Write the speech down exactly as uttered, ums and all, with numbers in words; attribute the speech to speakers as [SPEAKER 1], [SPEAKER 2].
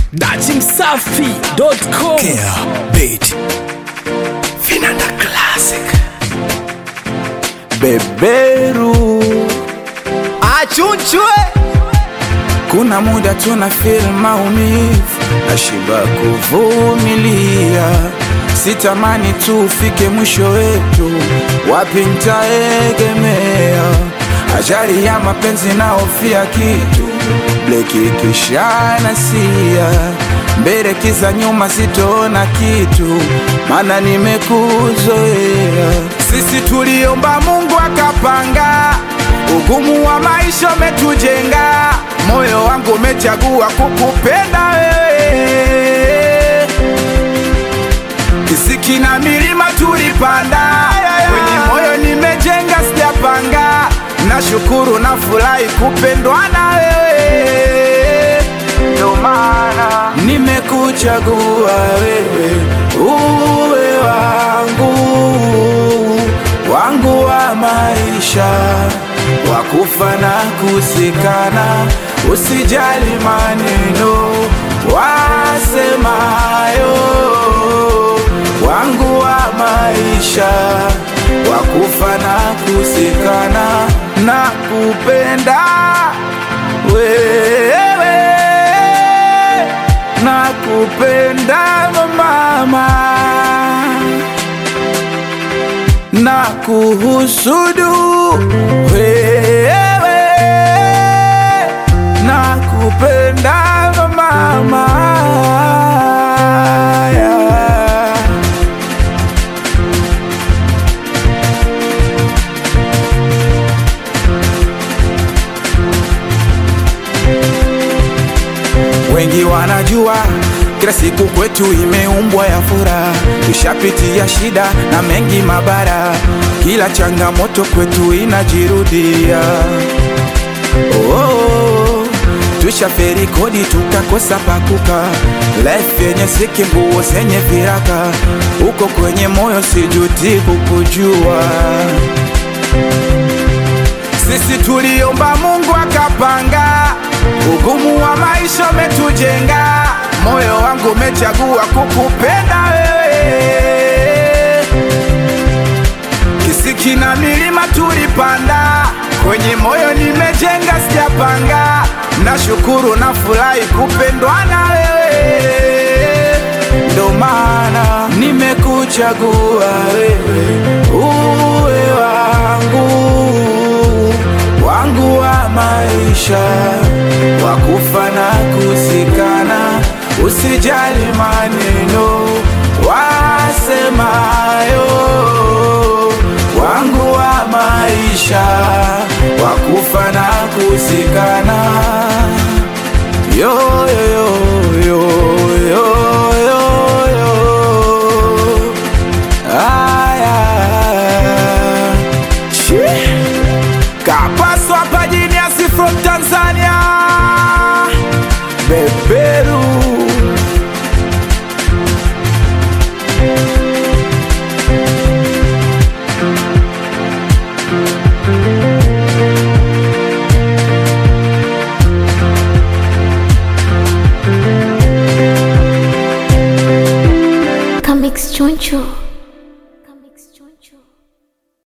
[SPEAKER 1] Dachimsafi dot com.
[SPEAKER 2] Care Beat Vinanda Classic
[SPEAKER 3] Beberu
[SPEAKER 1] Achunchwe.
[SPEAKER 3] kuna muda tuna feel maumivu, nashiba kuvumilia, sitamani tufike mwisho wetu, wapi nitaegemea, ajali ya mapenzi naofia kitu, bleki kisha nasia, mbele kiza nyuma sitoona kitu, mana nimekuzoea. Sisi tuliomba Mungu akapanga, ugumu wa maisha umetujenga, moyo wangu umechagua kukupenda wewe. Kisiki na milima tulipanda, kwenye moyo nimejenga sijapanga, nashukuru na furahi kupendwa na wewe, ndio maana nimekuchagua wewe, uwe wangu wangu wa maisha, wakufa na kusikana, usijali maneno wasemayo, wangu wa maisha, wakufa na kusikana, na kupenda wewe, na kupenda mama, na kuhusudu wewe, na kupenda mama, yeah. Wengi wanajua kila siku kwetu imeumbwa ya furaha, tushapitia shida na mengi mabara, kila changamoto kwetu inajirudia. Oh, oh, tushaferi kodi tukakosa pakuka, life yenye siki nguo zenye viraka, uko kwenye moyo sijuti kukujua. Sisi tuliomba Mungu akapanga, ugumu wa maisha umetujenga, moyo wangu umechagua kukupenda wewe. Kisiki na milima tulipanda, kwenye moyo nimejenga sijapanga, nashukuru na furahi kupendwa na wewe, ndio maana nimekuchagua wewe, uwe wangu wangu wa maisha, wakufa na kusikana, usijali maneno wasemayo, wangu wa maisha, wakufa na kusikana, yo yo yo yo yo yo aya Kapaswa pa Genius from Tanzania.